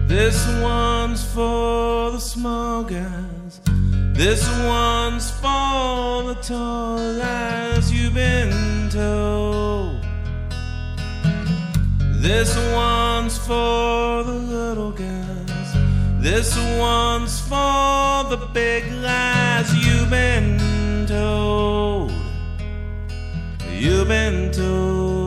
This one's for the small guys. This one's for the tall guys, you've been told. This one's for the little guys. This one's for the big lies, you've been told. You've been told.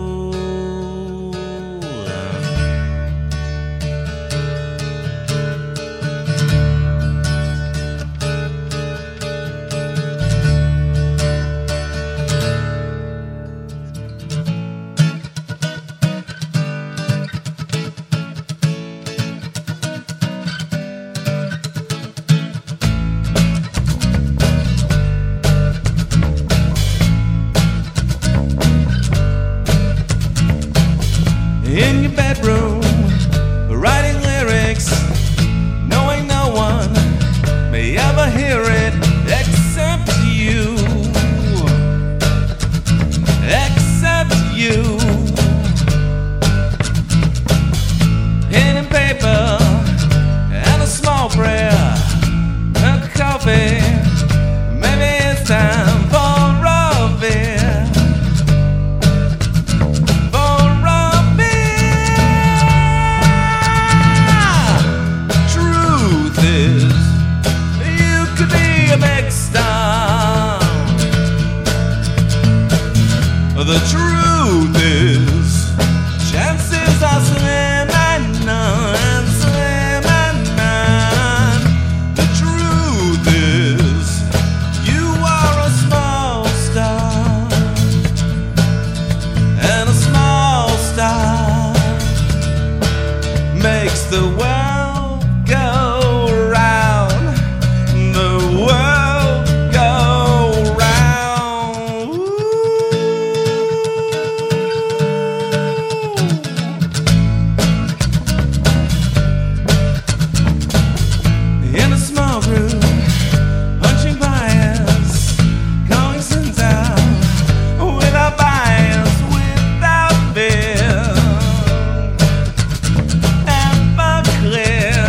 In your bedroom, writing lyrics, knowing no one may ever hear it except you. Except you. Pen and paper and a small prayer, a coffee. Maybe it's time for a beer. The truth is, chances are slim and none, slim and none. The truth is, you are a small star, and a small star makes the world go round, the world go round. In a small room, punching bias, calling sins out, without bias, without fear, ever clear.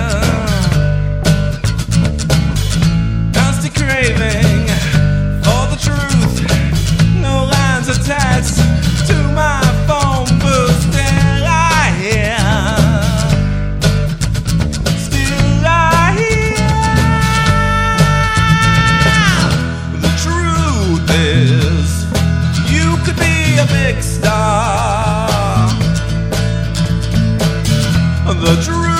Constant craving for the truth, no lines attached to my phone book. Still I hear, still I hear. The truth is, you could be a big star. The truth